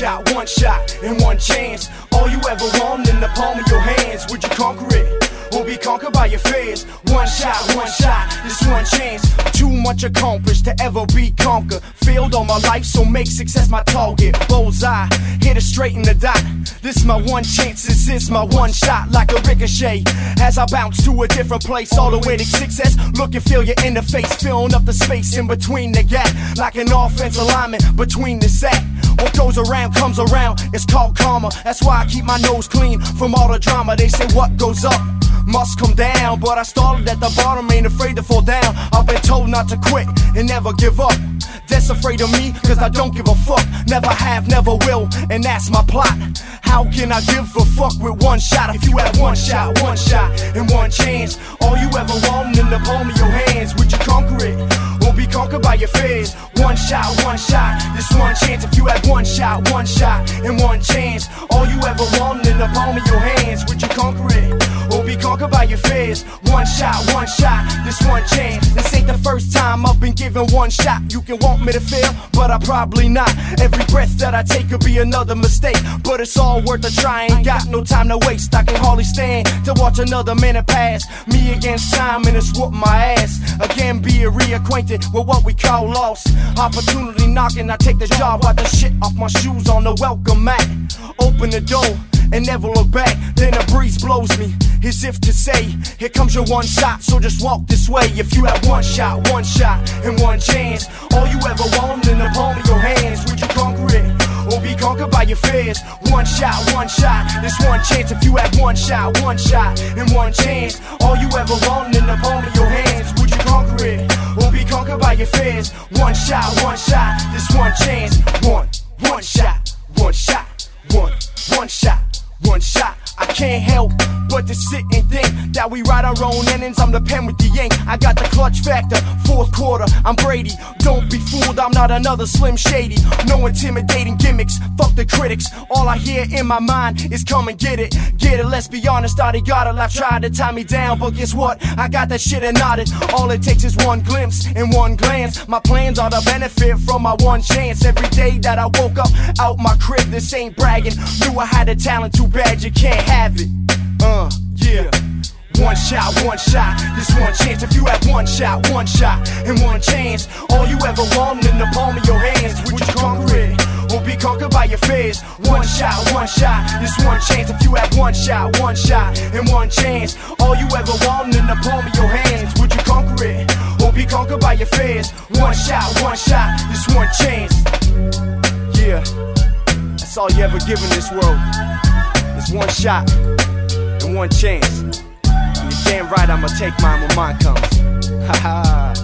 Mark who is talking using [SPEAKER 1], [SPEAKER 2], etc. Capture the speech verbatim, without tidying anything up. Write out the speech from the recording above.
[SPEAKER 1] shot, one shot, and one chance. All you ever want in the palm of your hands. Would you conquer it, or be conquered by your fears? One shot, one shot, this one chance. Too much accomplished to ever be conquered. Failed all my life, so make success my target. Bullseye, hit it straight in the dot. This is my one chance, this is my one shot. Like a ricochet, as I bounce to a different place. All the way to success, look and feel your interface. Filling up the space in between the gap. Like an offensive lineman between the sack. What goes around comes around, it's called karma. That's why I keep my nose clean from all the drama. They say what goes up must come down, but I started at the bottom, ain't afraid to fall down. I've been told not to quit and never give up. That's afraid of me, cause I don't give a fuck. Never have, never will, and that's my plot. How can I give a fuck with one shot? If you had one shot, one shot, and one chance. All you ever want in the palm of your hands. Would you conquer it, or be conquered by your fears? One shot, one shot, this one chance. If you had one shot, one shot, and one chance. All you ever want in the palm of your hands. Would you conquer it, or be conquered by your fears? One shot, one shot, this one chance. This ain't the first time I've been given one shot. You can want me to fail, but I probably not. Every breath that I take could be another mistake, but it's all worth a try. Ain't got no time to waste. I can hardly stand to watch another minute pass. Me against time and it's whoop my ass. Again, be reacquainted with what we call loss. Opportunity knocking, I take the job, wipe the shit off my shoes on the welcome mat. Open the door and never look back. Then a breeze blows me, as if to say, here comes your one shot, so just walk this way. If you had one shot, one shot, and one chance. All you ever want in the palm of your hands. Would you conquer it, or be conquered by your fears? One shot, one shot, this one chance. If you had one shot, one shot, and one chance. All you ever want in the palm of your hands. Would you conquer it, or be conquered by your fears? One shot, one shot, this one chance. One, one shot, one shot, one, one shot, one shot. I can't help but to sit and think that we write our own innings. I'm the pen with the ink, I got the clutch factor. Fourth quarter, I'm Brady. Don't be fooled, I'm not another Slim Shady. No intimidating gimmicks, fuck the critics. All I hear in my mind is come and get it. Get it, let's be honest, I done got it. I've tried to tie me down, but guess what? I got that shit and nodded. All it takes is one glimpse and one glance. My plans are to benefit from my one chance. Every day that I woke up out my crib, this ain't bragging. Knew I had the talent, too bad you can't have it. Uh, yeah. One shot, one shot, this one chance. If you had one shot, one shot, and one chance. All you ever want in the palm of your hands. Would you conquer it, or be conquered by your fears? One shot, one shot, this one chance. If you had one shot, one shot, and one chance. All you ever want in the palm of your hands. Would you conquer it, or be conquered by your fears? One shot, one shot, this one chance. Yeah, that's all you ever give in this world. It's one shot and one chance. And you're damn right I'ma take mine when mine comes. Ha ha.